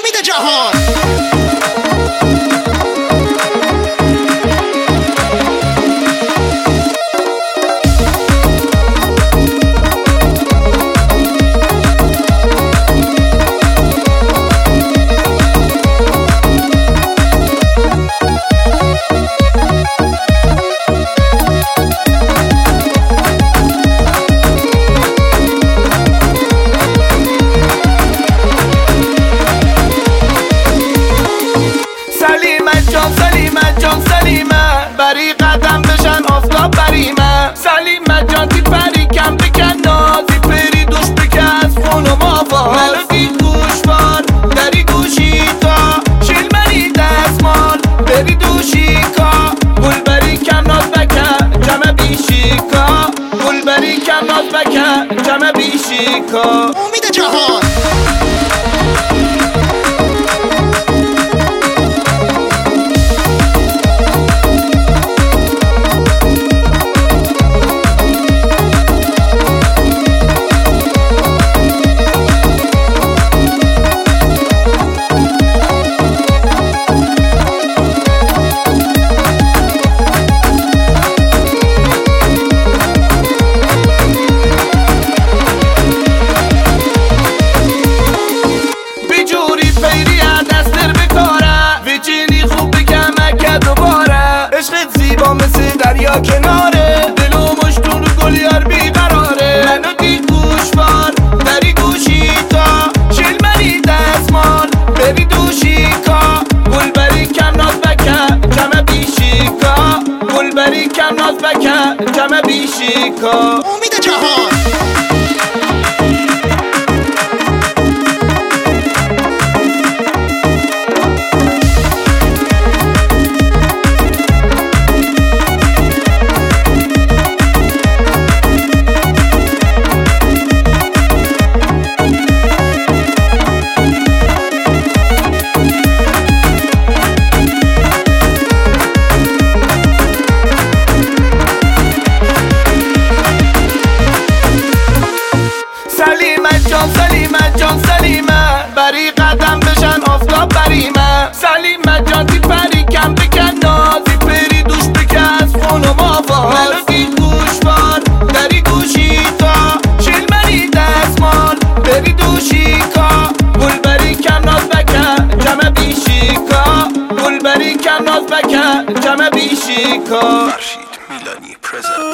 امید جهان. سلیمت بری قدم بشن آفتاب بریمه. سلیمت جان تی پری کم بکن نازی پری دوش بکس خون و مافاز منو دید گوشوار دری گوشی تا شیل منی دستمال بری دوشی کا گل بری کم ناز بکن جمع بیشی کا گل بری کم ناز بکن جمع بیشی کا امید جهان. دریا کناره دل و مشتون رو گل یار بیقراره. منو دید گوشوار دری گوشی تا شیل منی دستمال بری دوشی کا گل بری کم ناز بکن جمع بیشی کا گل بری کم ناز بکن جمع بیشی کا امید جهان. سلیمت بری قدم بشن آفتاب بریمه. سلیمت جان تی پری کم بکن نازی پری دوش بکس خون و مافاز منو دید گوشوار دری گوشی تا شیل منی دستمال بری دوشی کا گل بری کم ناز بکن جمع بیشی کا گل بری کم ناز بکن جمع بیشی کا فرشید میلانی پرزنت